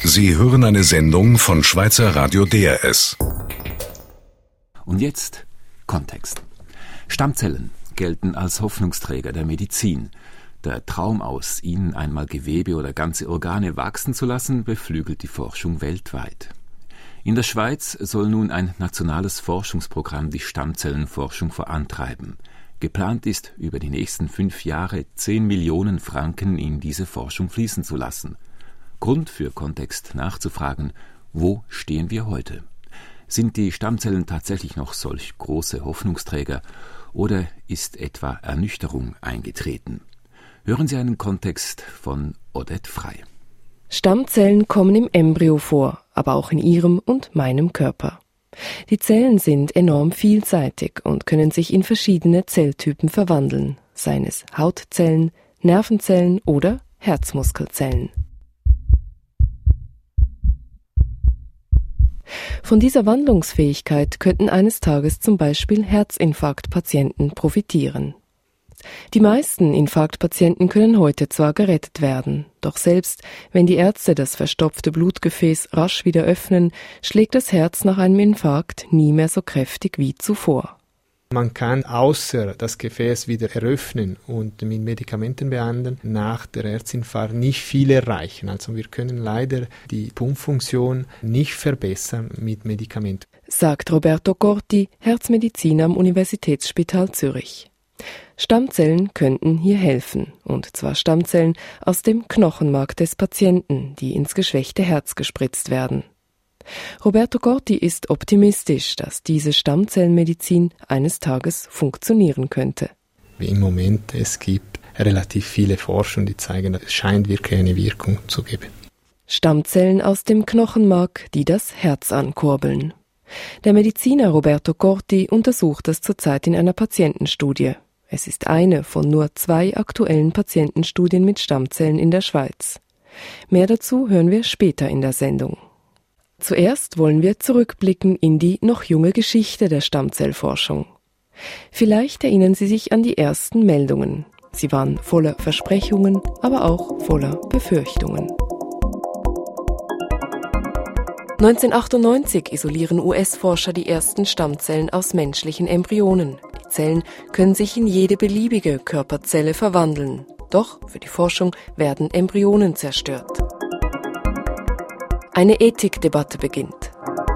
Sie hören eine Sendung von Schweizer Radio DRS. Und jetzt Kontext. Stammzellen gelten als Hoffnungsträger der Medizin. Der Traum, aus ihnen einmal Gewebe oder ganze Organe wachsen zu lassen, beflügelt die Forschung weltweit. In der Schweiz soll nun ein nationales Forschungsprogramm die Stammzellenforschung vorantreiben. Geplant ist, über die nächsten 5 Jahre 10 Millionen Franken in diese Forschung fließen zu lassen. Grund für Kontext nachzufragen, wo stehen wir heute? Sind die Stammzellen tatsächlich noch solch große Hoffnungsträger oder ist etwa Ernüchterung eingetreten? Hören Sie einen Kontext von Odette Frey. Stammzellen kommen im Embryo vor, aber auch in Ihrem und meinem Körper. Die Zellen sind enorm vielseitig und können sich in verschiedene Zelltypen verwandeln, seien es Hautzellen, Nervenzellen oder Herzmuskelzellen. Von dieser Wandlungsfähigkeit könnten eines Tages zum Beispiel Herzinfarktpatienten profitieren. Die meisten Infarktpatienten können heute zwar gerettet werden, doch selbst wenn die Ärzte das verstopfte Blutgefäß rasch wieder öffnen, schlägt das Herz nach einem Infarkt nie mehr so kräftig wie zuvor. Man kann außer das Gefäß wieder eröffnen und mit Medikamenten behandeln, nach der Herzinfarkt nicht viel erreichen. Also wir können leider die Pumpfunktion nicht verbessern mit Medikamenten. Sagt Roberto Corti, Herzmediziner am Universitätsspital Zürich. Stammzellen könnten hier helfen, und zwar Stammzellen aus dem Knochenmark des Patienten, die ins geschwächte Herz gespritzt werden. Roberto Corti ist optimistisch, dass diese Stammzellenmedizin eines Tages funktionieren könnte. Im Moment es gibt relativ viele Forschungen, die zeigen, es scheint wirklich eine Wirkung zu geben. Stammzellen aus dem Knochenmark, die das Herz ankurbeln. Der Mediziner Roberto Corti untersucht das zurzeit in einer Patientenstudie. Es ist eine von nur 2 aktuellen Patientenstudien mit Stammzellen in der Schweiz. Mehr dazu hören wir später in der Sendung. Zuerst wollen wir zurückblicken in die noch junge Geschichte der Stammzellforschung. Vielleicht erinnern Sie sich an die ersten Meldungen. Sie waren voller Versprechungen, aber auch voller Befürchtungen. 1998 isolieren US-Forscher die ersten Stammzellen aus menschlichen Embryonen. Die Zellen können sich in jede beliebige Körperzelle verwandeln. Doch für die Forschung werden Embryonen zerstört. Eine Ethikdebatte beginnt.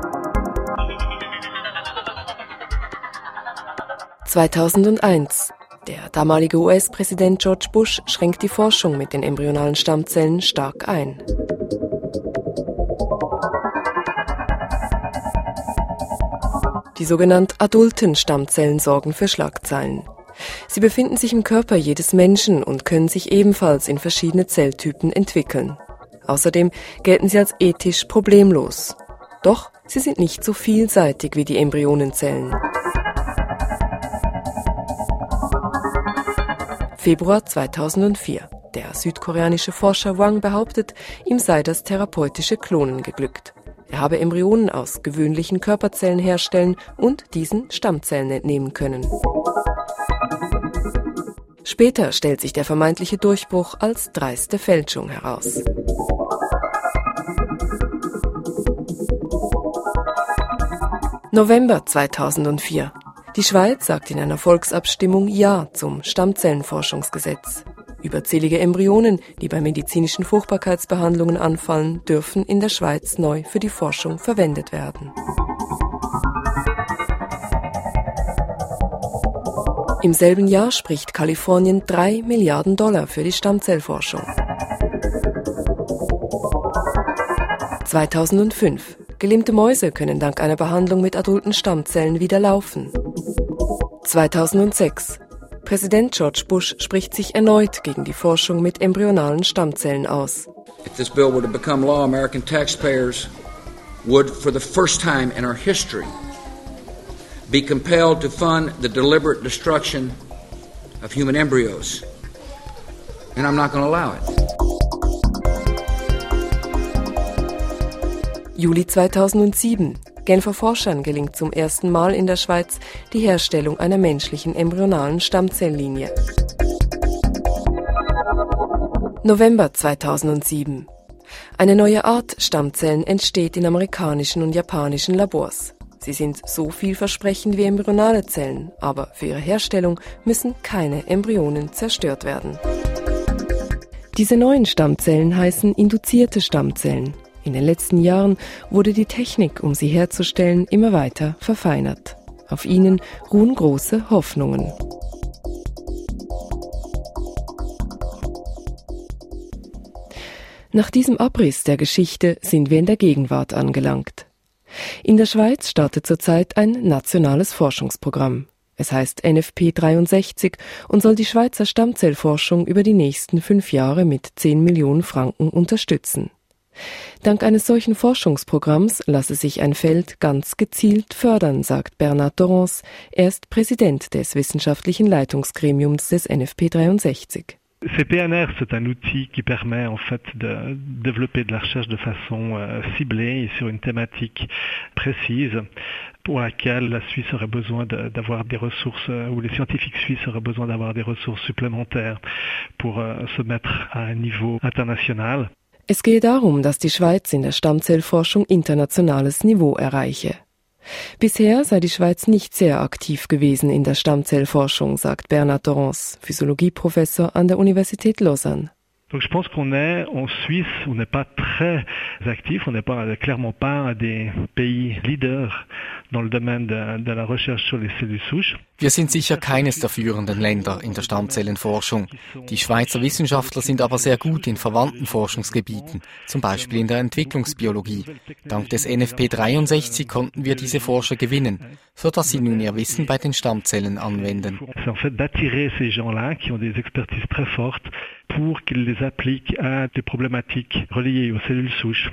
2001. Der damalige US-Präsident George Bush schränkt die Forschung mit den embryonalen Stammzellen stark ein. Die sogenannten adulten Stammzellen sorgen für Schlagzeilen. Sie befinden sich im Körper jedes Menschen und können sich ebenfalls in verschiedene Zelltypen entwickeln. Außerdem gelten sie als ethisch problemlos. Doch sie sind nicht so vielseitig wie die Embryonenzellen. Februar 2004. Der südkoreanische Forscher Wang behauptet, ihm sei das therapeutische Klonen geglückt. Er habe Embryonen aus gewöhnlichen Körperzellen herstellen und diesen Stammzellen entnehmen können. Später stellt sich der vermeintliche Durchbruch als dreiste Fälschung heraus. November 2004. Die Schweiz sagt in einer Volksabstimmung Ja zum Stammzellenforschungsgesetz. Überzählige Embryonen, die bei medizinischen Fruchtbarkeitsbehandlungen anfallen, dürfen in der Schweiz neu für die Forschung verwendet werden. Im selben Jahr spricht Kalifornien $3 Milliarden für die Stammzellforschung. 2005. Gelähmte Mäuse können dank einer Behandlung mit adulten Stammzellen wieder laufen. 2006. Präsident George Bush spricht sich erneut gegen die Forschung mit embryonalen Stammzellen aus. If this bill were to become law, American taxpayers would, for the first time in our history, be compelled to fund the deliberate destruction of human embryos. And I'm not going to allow it. Juli 2007. Genfer Forschern gelingt zum ersten Mal in der Schweiz die Herstellung einer menschlichen embryonalen Stammzelllinie. November 2007. Eine neue Art Stammzellen entsteht in amerikanischen und japanischen Labors. Sie sind so vielversprechend wie embryonale Zellen, aber für ihre Herstellung müssen keine Embryonen zerstört werden. Diese neuen Stammzellen heißen induzierte Stammzellen. In den letzten Jahren wurde die Technik, um sie herzustellen, immer weiter verfeinert. Auf ihnen ruhen große Hoffnungen. Nach diesem Abriss der Geschichte sind wir in der Gegenwart angelangt. In der Schweiz startet zurzeit ein nationales Forschungsprogramm. Es heißt NFP 63 und soll die Schweizer Stammzellforschung über die nächsten 5 Jahre mit 10 Millionen Franken unterstützen. Dank eines solchen Forschungsprogramms lasse sich ein Feld ganz gezielt fördern, sagt Bernard Dorrance. Er ist Präsident des wissenschaftlichen Leitungsgremiums des NFP 63. CPNR, c'est un outil qui permet en fait de développer de la recherche de façon ciblée et sur une thématique précise pour laquelle la Suisse aurait besoin d'avoir des ressources, ou les scientifiques suisses auraient besoin d'avoir des ressources supplémentaires pour se mettre à un niveau international. Es gehe darum, dass die Schweiz in der Stammzellforschung internationales Niveau erreiche. Bisher sei die Schweiz nicht sehr aktiv gewesen in der Stammzellforschung, sagt Bernard Dorrance, Physiologieprofessor an der Universität Lausanne. Donc je pense qu'on est en Suisse, on n'est pas très actif, on n'est pas clairement pas des pays leaders dans le domaine de la recherche sur les cellules souches. Wir sind sicher keines der führenden Länder in der Stammzellenforschung. Die Schweizer Wissenschaftler sind aber sehr gut in verwandten Forschungsgebieten, zum Beispiel in der Entwicklungsbiologie. Dank des NFP 63 konnten wir diese Forscher gewinnen, sodass sie nun ihr Wissen bei den Stammzellen anwenden. C'est en fait d'attirer ces gens-là qui ont des expertises très fortes pour qu'ils les appliquent à des problématiques reliées aux cellules souches.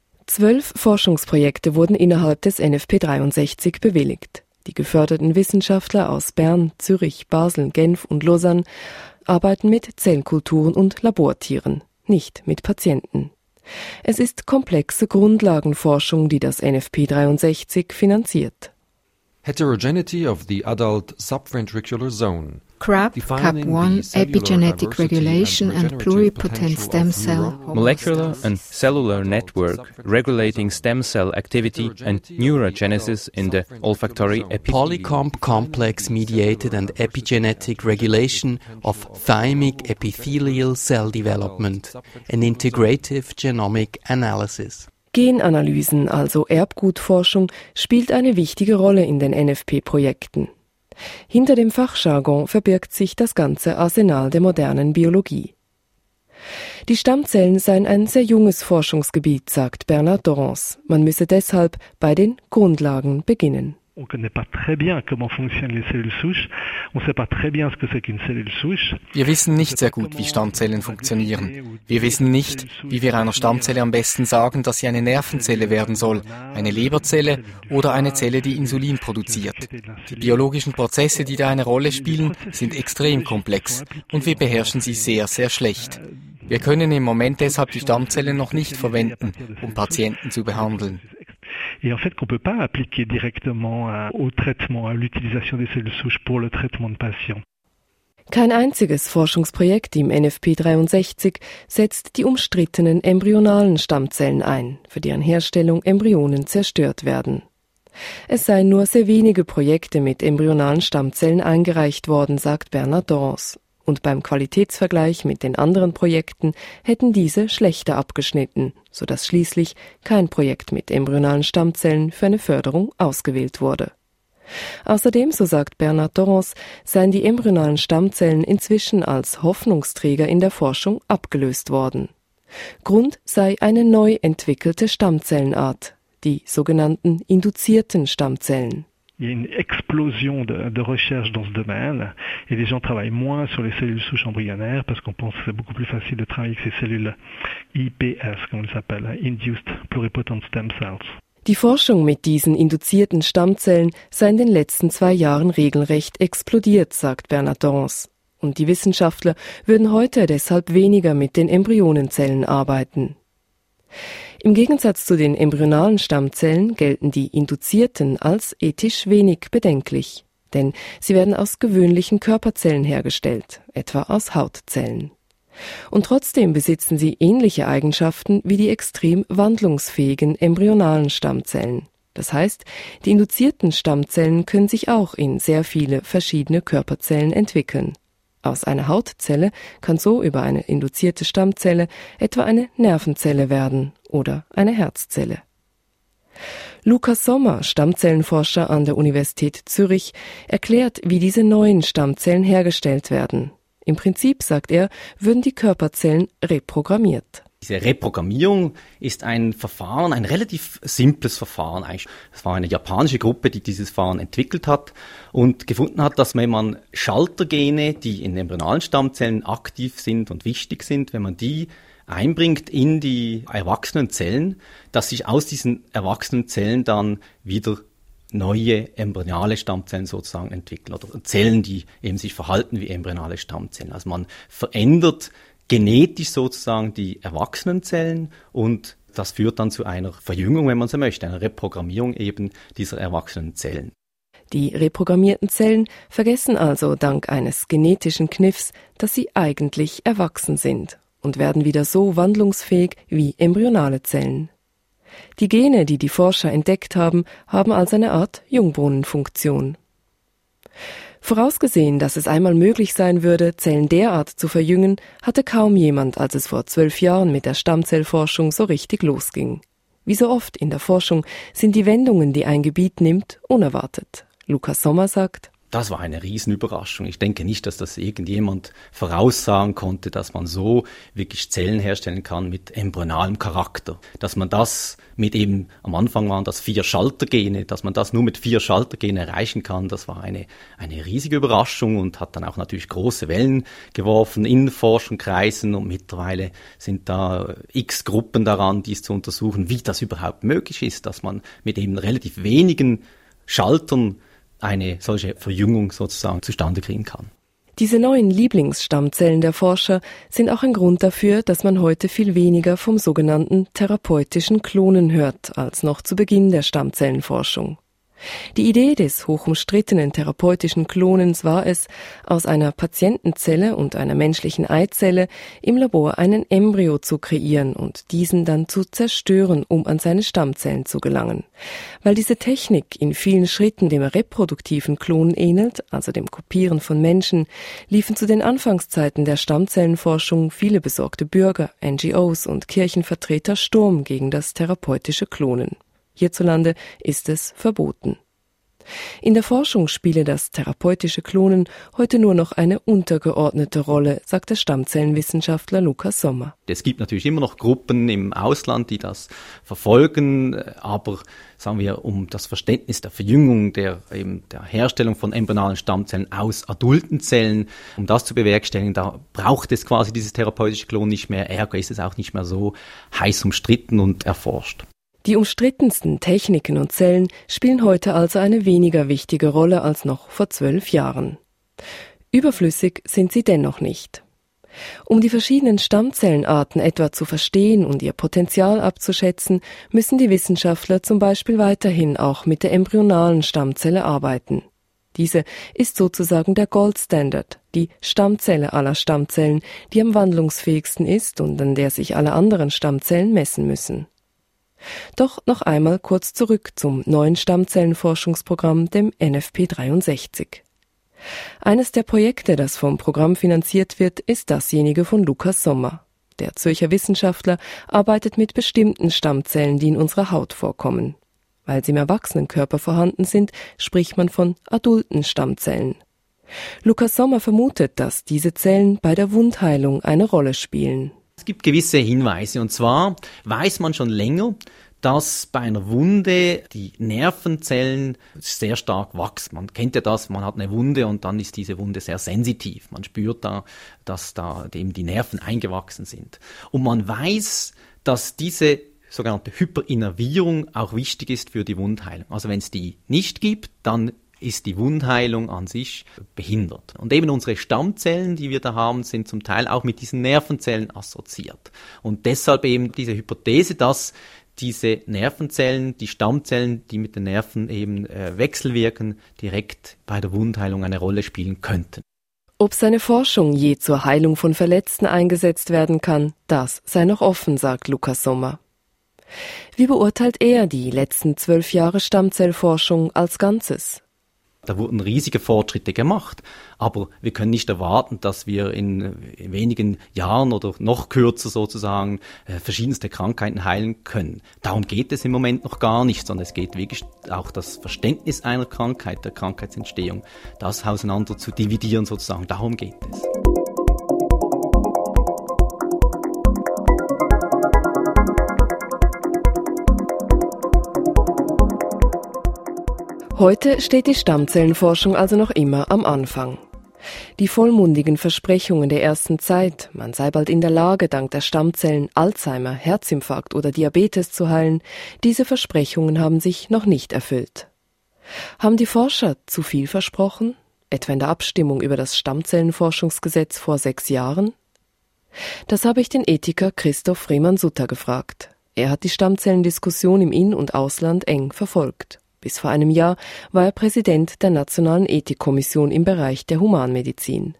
12 Forschungsprojekte wurden innerhalb des NFP 63 bewilligt. Die geförderten Wissenschaftler aus Bern, Zürich, Basel, Genf und Lausanne arbeiten mit Zellkulturen und Labortieren, nicht mit Patienten. Es ist komplexe Grundlagenforschung, die das NFP 63 finanziert. Heterogeneity of the adult subventricular zone. CRAP, CAP1, epigenetic regulation and pluripotent stem cell. Molecular and cellular network regulating stem cell activity and neurogenesis in the olfactory epithelium. Polycomb complex mediated and epigenetic regulation of thymic epithelial cell development and integrative genomic analysis. Genanalysen, also Erbgutforschung, spielt eine wichtige Rolle in den NFP-Projekten. Hinter dem Fachjargon verbirgt sich das ganze Arsenal der modernen Biologie. Die Stammzellen seien ein sehr junges Forschungsgebiet, sagt Bernard Dorrance. Man müsse deshalb bei den Grundlagen beginnen. On ne connaît pas très bien comment fonctionnent les cellules souches. On ne sait pas très bien ce que c'est qu'une cellule souche. Wir wissen nicht sehr gut, wie Stammzellen funktionieren. Wir wissen nicht, wie wir einer Stammzelle am besten sagen, dass sie eine Nervenzelle werden soll, eine Leberzelle oder eine Zelle, die Insulin produziert. Die biologischen Prozesse, die da eine Rolle spielen, sind extrem komplex und wir beherrschen sie sehr, sehr schlecht. Wir können im Moment deshalb die Stammzellen noch nicht verwenden, um Patienten zu behandeln. Et en fait qu'on ne peut pas appliquer directement au traitement, à l'utilisation des cellules souches pour le traitement de patients. Kein einziges Forschungsprojekt im NFP 63 setzt die umstrittenen embryonalen Stammzellen ein, für deren Herstellung Embryonen zerstört werden. Es seien nur sehr wenige Projekte mit embryonalen Stammzellen eingereicht worden, sagt Bernard Dorrance. Und beim Qualitätsvergleich mit den anderen Projekten hätten diese schlechter abgeschnitten, sodass schließlich kein Projekt mit embryonalen Stammzellen für eine Förderung ausgewählt wurde. Außerdem, so sagt Bernard Dorrance, seien die embryonalen Stammzellen inzwischen als Hoffnungsträger in der Forschung abgelöst worden. Grund sei eine neu entwickelte Stammzellenart, die sogenannten induzierten Stammzellen. Il y a une explosion de recherche dans ce domaine et les gens travaillent moins sur les cellules souches embryonnaires parce qu'on pense que c'est beaucoup plus facile de travailler avec ces cellules IPS, comme on les appelle, Induced Pluripotent Stem Cells. Die Forschung mit diesen induzierten Stammzellen sei in den letzten 2 Jahren regelrecht explodiert, sagt Bernard Dorrance. Und die Wissenschaftler würden heute deshalb weniger mit den Embryonenzellen arbeiten. Im Gegensatz zu den embryonalen Stammzellen gelten die induzierten als ethisch wenig bedenklich, denn sie werden aus gewöhnlichen Körperzellen hergestellt, etwa aus Hautzellen. Und trotzdem besitzen sie ähnliche Eigenschaften wie die extrem wandlungsfähigen embryonalen Stammzellen. Das heißt, die induzierten Stammzellen können sich auch in sehr viele verschiedene Körperzellen entwickeln. Aus einer Hautzelle kann so über eine induzierte Stammzelle etwa eine Nervenzelle werden oder eine Herzzelle. Lukas Sommer, Stammzellenforscher an der Universität Zürich, erklärt, wie diese neuen Stammzellen hergestellt werden. Im Prinzip, sagt er, würden die Körperzellen reprogrammiert. Diese Reprogrammierung ist ein Verfahren, ein relativ simples Verfahren eigentlich. Es war eine japanische Gruppe, die dieses Verfahren entwickelt hat und gefunden hat, dass wenn man Schaltergene, die in embryonalen Stammzellen aktiv sind und wichtig sind, wenn man die einbringt in die erwachsenen Zellen, dass sich aus diesen erwachsenen Zellen dann wieder neue embryonale Stammzellen sozusagen entwickeln oder Zellen, die eben sich verhalten wie embryonale Stammzellen. Also man verändert genetisch sozusagen die erwachsenen Zellen und das führt dann zu einer Verjüngung, wenn man so möchte, einer Reprogrammierung eben dieser erwachsenen Zellen. Die reprogrammierten Zellen vergessen also dank eines genetischen Kniffs, dass sie eigentlich erwachsen sind und werden wieder so wandlungsfähig wie embryonale Zellen. Die Gene, die die Forscher entdeckt haben, haben also eine Art Jungbrunnenfunktion. Vorausgesehen, dass es einmal möglich sein würde, Zellen derart zu verjüngen, hatte kaum jemand, als es vor 12 Jahren mit der Stammzellforschung so richtig losging. Wie so oft in der Forschung sind die Wendungen, die ein Gebiet nimmt, unerwartet. Lukas Sommer sagt: Das war eine Riesenüberraschung. Ich denke nicht, dass das irgendjemand voraussagen konnte, dass man so wirklich Zellen herstellen kann mit embryonalem Charakter. Dass man das mit eben, am Anfang waren das 4 Schaltergene, dass man das nur mit 4 Schaltergenen erreichen kann, das war eine riesige Überraschung und hat dann auch natürlich große Wellen geworfen in Forschungskreisen und mittlerweile sind da x Gruppen daran, dies zu untersuchen, wie das überhaupt möglich ist, dass man mit eben relativ wenigen Schaltern eine solche Verjüngung sozusagen zustande kriegen kann. Diese neuen Lieblingsstammzellen der Forscher sind auch ein Grund dafür, dass man heute viel weniger vom sogenannten therapeutischen Klonen hört, als noch zu Beginn der Stammzellenforschung. Die Idee des hochumstrittenen therapeutischen Klonens war es, aus einer Patientenzelle und einer menschlichen Eizelle im Labor einen Embryo zu kreieren und diesen dann zu zerstören, um an seine Stammzellen zu gelangen. Weil diese Technik in vielen Schritten dem reproduktiven Klonen ähnelt, also dem Kopieren von Menschen, liefen zu den Anfangszeiten der Stammzellenforschung viele besorgte Bürger, NGOs und Kirchenvertreter Sturm gegen das therapeutische Klonen. Hierzulande ist es verboten. In der Forschung spiele das therapeutische Klonen heute nur noch eine untergeordnete Rolle, sagt der Stammzellenwissenschaftler Lukas Sommer. Es gibt natürlich immer noch Gruppen im Ausland, die das verfolgen, aber sagen wir, um das Verständnis der Verjüngung, der Herstellung von embryonalen Stammzellen aus adulten Zellen, um das zu bewerkstelligen, da braucht es quasi dieses therapeutische Klon nicht mehr, ergo ist es auch nicht mehr so heiß umstritten und erforscht. Die umstrittensten Techniken und Zellen spielen heute also eine weniger wichtige Rolle als noch vor 12 Jahren. Überflüssig sind sie dennoch nicht. Um die verschiedenen Stammzellenarten etwa zu verstehen und ihr Potenzial abzuschätzen, müssen die Wissenschaftler zum Beispiel weiterhin auch mit der embryonalen Stammzelle arbeiten. Diese ist sozusagen der Goldstandard, die Stammzelle aller Stammzellen, die am wandlungsfähigsten ist und an der sich alle anderen Stammzellen messen müssen. Doch noch einmal kurz zurück zum neuen Stammzellenforschungsprogramm, dem NFP63. Eines der Projekte, das vom Programm finanziert wird, ist dasjenige von Lukas Sommer. Der Zürcher Wissenschaftler arbeitet mit bestimmten Stammzellen, die in unserer Haut vorkommen. Weil sie im Erwachsenenkörper vorhanden sind, spricht man von adulten Stammzellen. Lukas Sommer vermutet, dass diese Zellen bei der Wundheilung eine Rolle spielen. Es gibt gewisse Hinweise, und zwar weiß man schon länger, dass bei einer Wunde die Nervenzellen sehr stark wachsen. Man kennt ja das, man hat eine Wunde und dann ist diese Wunde sehr sensitiv. Man spürt da, dass da eben die Nerven eingewachsen sind. Und man weiß, dass diese sogenannte Hyperinnervierung auch wichtig ist für die Wundheilung. Also wenn es die nicht gibt, dann ist die Wundheilung an sich behindert. Und eben unsere Stammzellen, die wir da haben, sind zum Teil auch mit diesen Nervenzellen assoziiert. Und deshalb eben diese Hypothese, dass diese Nervenzellen, die Stammzellen, die mit den Nerven eben wechselwirken, direkt bei der Wundheilung eine Rolle spielen könnten. Ob seine Forschung je zur Heilung von Verletzten eingesetzt werden kann, das sei noch offen, sagt Lukas Sommer. Wie beurteilt er die letzten 12 Jahre Stammzellforschung als Ganzes? Da wurden riesige Fortschritte gemacht, aber wir können nicht erwarten, dass wir in wenigen Jahren oder noch kürzer sozusagen verschiedenste Krankheiten heilen können. Darum geht es im Moment noch gar nicht, sondern es geht wirklich auch das Verständnis einer Krankheit, der Krankheitsentstehung, das auseinander zu dividieren sozusagen. Darum geht es. Heute steht die Stammzellenforschung also noch immer am Anfang. Die vollmundigen Versprechungen der ersten Zeit, man sei bald in der Lage, dank der Stammzellen Alzheimer, Herzinfarkt oder Diabetes zu heilen, diese Versprechungen haben sich noch nicht erfüllt. Haben die Forscher zu viel versprochen? Etwa in der Abstimmung über das Stammzellenforschungsgesetz vor 6 Jahren? Das habe ich den Ethiker Christoph Freeman-Sutter gefragt. Er hat die Stammzellendiskussion im In- und Ausland eng verfolgt. Bis vor einem Jahr war er Präsident der Nationalen Ethikkommission im Bereich der Humanmedizin.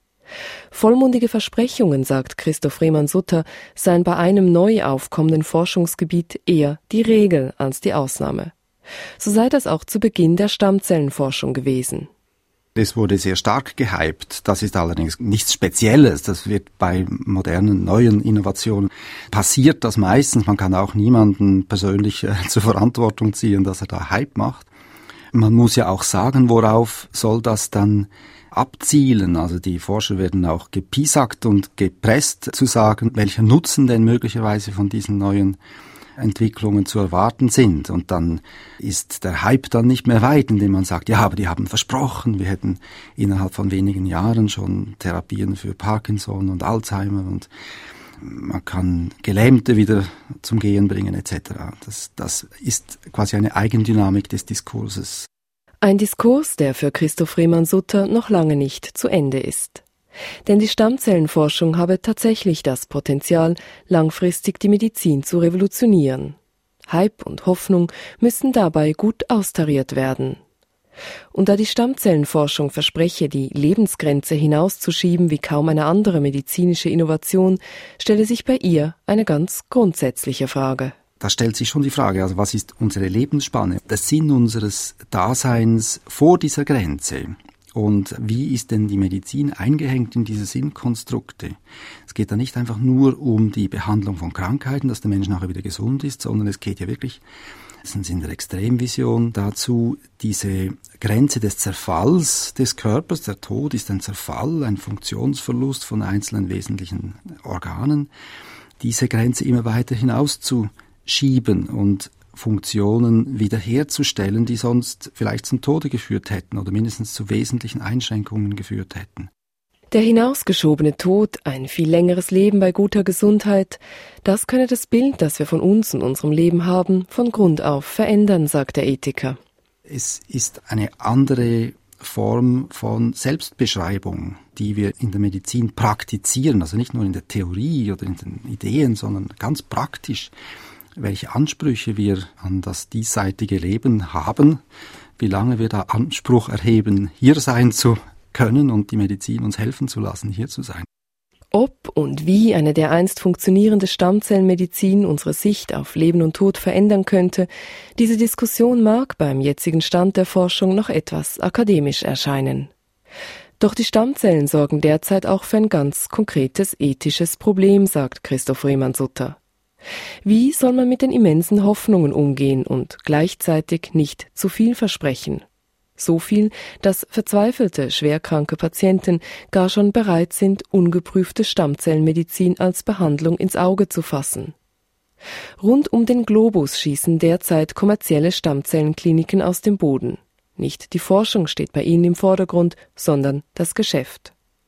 Vollmundige Versprechungen, sagt Christoph Freeman-Sutter, seien bei einem neu aufkommenden Forschungsgebiet eher die Regel als die Ausnahme. So sei das auch zu Beginn der Stammzellenforschung gewesen. Es wurde sehr stark gehypt. Das ist allerdings nichts Spezielles. Das wird bei modernen, neuen Innovationen passiert das meistens. Man kann auch niemanden persönlich zur Verantwortung ziehen, dass er da Hype macht. Man muss ja auch sagen, worauf soll das dann abzielen? Also die Forscher werden auch gepiesackt und gepresst zu sagen, welcher Nutzen denn möglicherweise von diesen neuen Entwicklungen zu erwarten sind. Und dann ist der Hype dann nicht mehr weit, indem man sagt, ja, aber die haben versprochen, wir hätten innerhalb von wenigen Jahren schon Therapien für Parkinson und Alzheimer und man kann Gelähmte wieder zum Gehen bringen etc. Das ist quasi eine Eigendynamik des Diskurses. Ein Diskurs, der für Christoph Freeman-Sutter noch lange nicht zu Ende ist. Denn die Stammzellenforschung habe tatsächlich das Potenzial, langfristig die Medizin zu revolutionieren. Hype und Hoffnung müssen dabei gut austariert werden. Und da die Stammzellenforschung verspreche, die Lebensgrenze hinauszuschieben wie kaum eine andere medizinische Innovation, stelle sich bei ihr eine ganz grundsätzliche Frage. Da stellt sich schon die Frage, also was ist unsere Lebensspanne, der Sinn unseres Daseins vor dieser Grenze? Und wie ist denn die Medizin eingehängt in diese Sinnkonstrukte? Es geht da nicht einfach nur um die Behandlung von Krankheiten, dass der Mensch nachher wieder gesund ist, sondern es geht ja wirklich, das ist in der Extremvision, dazu, diese Grenze des Zerfalls des Körpers, der Tod ist ein Zerfall, ein Funktionsverlust von einzelnen wesentlichen Organen, diese Grenze immer weiter hinauszuschieben und Funktionen wiederherzustellen, die sonst vielleicht zum Tode geführt hätten oder mindestens zu wesentlichen Einschränkungen geführt hätten. Der hinausgeschobene Tod, ein viel längeres Leben bei guter Gesundheit, das könne das Bild, das wir von uns und unserem Leben haben, von Grund auf verändern, sagt der Ethiker. Es ist eine andere Form von Selbstbeschreibung, die wir in der Medizin praktizieren, also nicht nur in der Theorie oder in den Ideen, sondern ganz praktisch, welche Ansprüche wir an das diesseitige Leben haben, wie lange wir da Anspruch erheben, hier sein zu können und die Medizin uns helfen zu lassen, hier zu sein. Ob und wie eine dereinst funktionierende Stammzellenmedizin unsere Sicht auf Leben und Tod verändern könnte, diese Diskussion mag beim jetzigen Stand der Forschung noch etwas akademisch erscheinen. Doch die Stammzellen sorgen derzeit auch für ein ganz konkretes ethisches Problem, sagt Christoph Freeman-Sutter. Wie soll man mit den immensen Hoffnungen umgehen und gleichzeitig nicht zu viel versprechen? So viel, dass verzweifelte, schwerkranke Patienten gar schon bereit sind, ungeprüfte Stammzellenmedizin als Behandlung ins Auge zu fassen. Rund um den Globus schießen derzeit kommerzielle Stammzellenkliniken aus dem Boden. Nicht die Forschung steht bei ihnen im Vordergrund, sondern das Geschäft.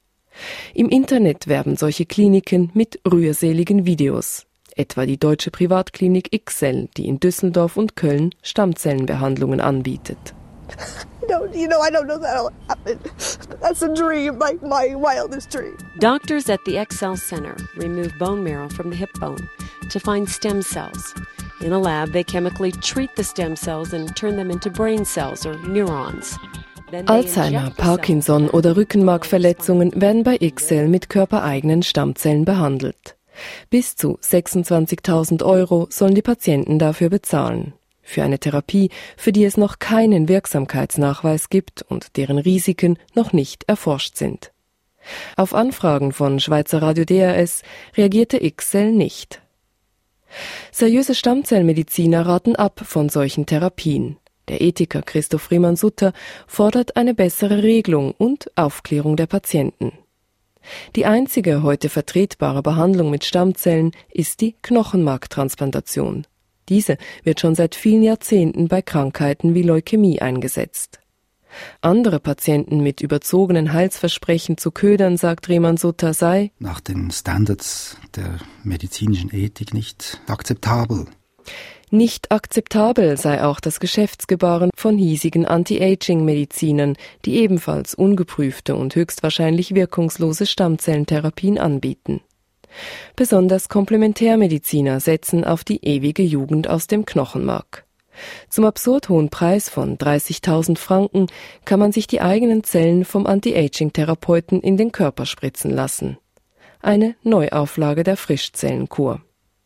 Im Internet werben solche Kliniken mit rührseligen Videos. Etwa die deutsche Privatklinik XL, die in Düsseldorf und Köln Stammzellenbehandlungen anbietet. I don't know that'll happen. That's a dream, like my wildest dream. Doctors at the XL Center remove bone marrow from the hip bone to find stem cells. In a lab, they chemically treat the stem cells and turn them into brain cells or neurons. Alzheimer, Parkinson oder Rückenmarkverletzungen werden bei IXCELL mit körpereigenen Stammzellen behandelt. Bis zu 26.000 € sollen die Patienten dafür bezahlen. Für eine Therapie, für die es noch keinen Wirksamkeitsnachweis gibt und deren Risiken noch nicht erforscht sind. Auf Anfragen von Schweizer Radio DRS reagierte IXCELL nicht. Seriöse Stammzellmediziner raten ab von solchen Therapien. Der Ethiker Christoph Riemann-Sutter fordert eine bessere Regelung und Aufklärung der Patienten. Die einzige heute vertretbare Behandlung mit Stammzellen ist die Knochenmarktransplantation. Diese wird schon seit vielen Jahrzehnten bei Krankheiten wie Leukämie eingesetzt. Andere Patienten mit überzogenen Heilsversprechen zu ködern, sagt Riemann-Sutter, sei nach den Standards der medizinischen Ethik nicht akzeptabel. Nicht akzeptabel sei auch das Geschäftsgebaren von hiesigen Anti-Aging-Medizinern, die ebenfalls ungeprüfte und höchstwahrscheinlich wirkungslose Stammzellentherapien anbieten. Besonders Komplementärmediziner setzen auf die ewige Jugend aus dem Knochenmark. Zum absurd hohen Preis von 30.000 Franken kann man sich die eigenen Zellen vom Anti-Aging-Therapeuten in den Körper spritzen lassen. Eine Neuauflage der Frischzellenkur.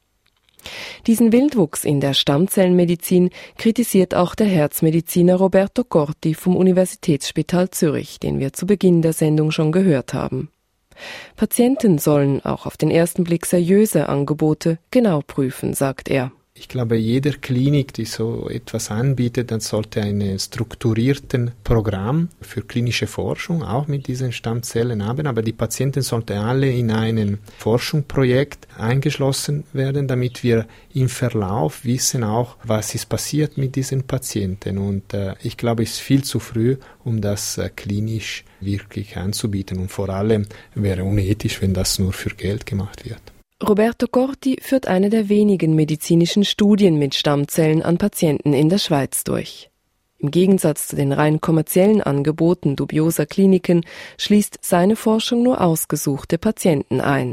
Diesen Wildwuchs in der Stammzellenmedizin kritisiert auch der Herzmediziner Roberto Corti vom Universitätsspital Zürich, den wir zu Beginn der Sendung schon gehört haben. Patienten sollen auch auf den ersten Blick seriöse Angebote genau prüfen, sagt er. Ich glaube, jede Klinik, die so etwas anbietet, dann sollte ein strukturiertes Programm für klinische Forschung auch mit diesen Stammzellen haben, aber die Patienten sollten alle in ein Forschungsprojekt eingeschlossen werden, damit wir im Verlauf wissen auch, was ist passiert mit diesen Patienten. Und ich glaube, es ist viel zu früh, um das klinisch wirklich anzubieten. Und vor allem wäre unethisch, wenn das nur für Geld gemacht wird. Roberto Corti führt eine der wenigen medizinischen Studien mit Stammzellen an Patienten in der Schweiz durch. Im Gegensatz zu den rein kommerziellen Angeboten dubioser Kliniken schließt seine Forschung nur ausgesuchte Patienten ein.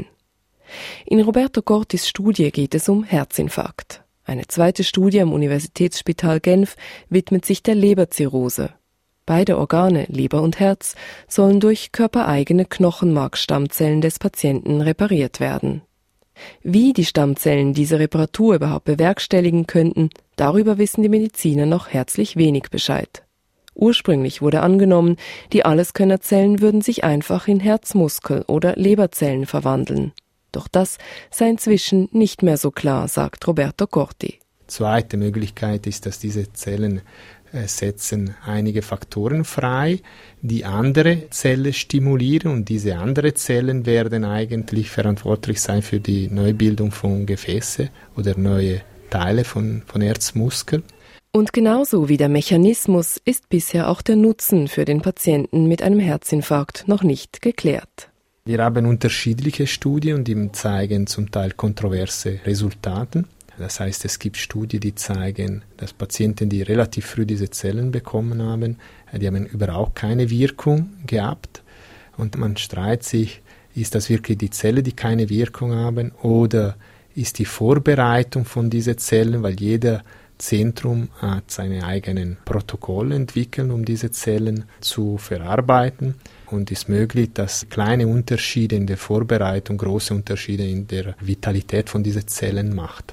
In Roberto Cortis Studie geht es um Herzinfarkt. Eine zweite Studie am Universitätsspital Genf widmet sich der Leberzirrhose. Beide Organe, Leber und Herz, sollen durch körpereigene Knochenmarkstammzellen des Patienten repariert werden. Wie die Stammzellen diese Reparatur überhaupt bewerkstelligen könnten, darüber wissen die Mediziner noch herzlich wenig Bescheid. Ursprünglich wurde angenommen, die Alleskönnerzellen würden sich einfach in Herzmuskel- oder Leberzellen verwandeln. Doch das sei inzwischen nicht mehr so klar, sagt Roberto Corti. Zweite Möglichkeit ist, dass diese Zellen setzen einige Faktoren frei, die andere Zellen stimulieren, und diese anderen Zellen werden eigentlich verantwortlich sein für die Neubildung von Gefäße oder neue Teile von Herzmuskeln. Und genauso wie der Mechanismus ist bisher auch der Nutzen für den Patienten mit einem Herzinfarkt noch nicht geklärt. Wir haben unterschiedliche Studien, die zeigen zum Teil kontroverse Resultate. Das heißt, es gibt Studien, die zeigen, dass Patienten, die relativ früh diese Zellen bekommen haben, die haben überhaupt keine Wirkung gehabt. Und man streitet sich, ist das wirklich die Zellen, die keine Wirkung haben, oder ist die Vorbereitung von diesen Zellen, weil jeder Zentrum hat seine eigenen Protokolle entwickelt, um diese Zellen zu verarbeiten. Und es ist möglich, dass kleine Unterschiede in der Vorbereitung große Unterschiede in der Vitalität von diesen Zellen macht.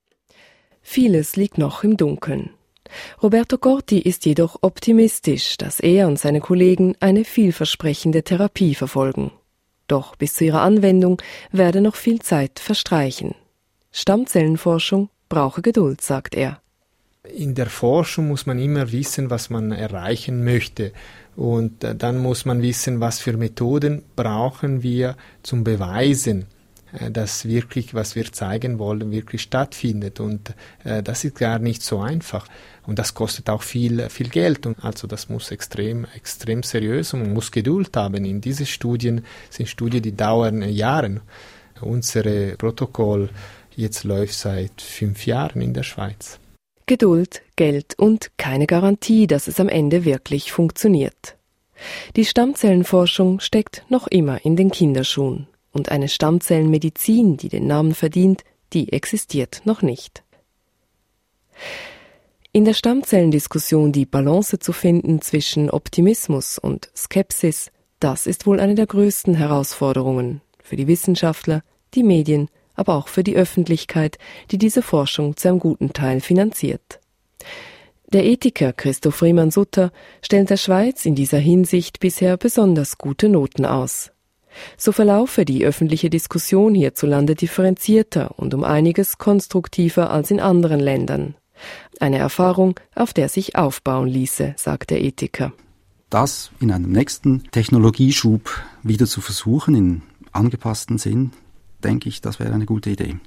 Vieles liegt noch im Dunkeln. Roberto Corti ist jedoch optimistisch, dass er und seine Kollegen eine vielversprechende Therapie verfolgen. Doch bis zu ihrer Anwendung werde noch viel Zeit verstreichen. Stammzellenforschung brauche Geduld, sagt er. In der Forschung muss man immer wissen, was man erreichen möchte. Und dann muss man wissen, was für Methoden brauchen wir zum Beweisen, dass wirklich, was wir zeigen wollen, wirklich stattfindet. Und das ist gar nicht so einfach. Und das kostet auch viel Geld. Und also das muss extrem seriös, und man muss Geduld haben. In diese Studien sind Studien, die dauern Jahre. Unser Protokoll jetzt läuft seit 5 Jahren in der Schweiz. Geduld, Geld und keine Garantie, dass es am Ende wirklich funktioniert. Die Stammzellenforschung steckt noch immer in den Kinderschuhen. Und eine Stammzellenmedizin, die den Namen verdient, die existiert noch nicht. In der Stammzellendiskussion die Balance zu finden zwischen Optimismus und Skepsis, das ist wohl eine der größten Herausforderungen für die Wissenschaftler, die Medien, aber auch für die Öffentlichkeit, die diese Forschung zu einem guten Teil finanziert. Der Ethiker Christoph Riemann-Sutter stellt der Schweiz in dieser Hinsicht bisher besonders gute Noten aus. So verlaufe die öffentliche Diskussion hierzulande differenzierter und um einiges konstruktiver als in anderen Ländern. Eine Erfahrung, auf der sich aufbauen ließe, sagt der Ethiker. Das in einem nächsten Technologieschub wieder zu versuchen, in angepassten Sinn, denke ich, das wäre eine gute Idee.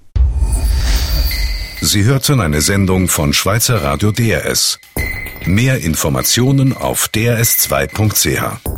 Sie hörten eine Sendung von Schweizer Radio DRS. Mehr Informationen auf drs2.ch.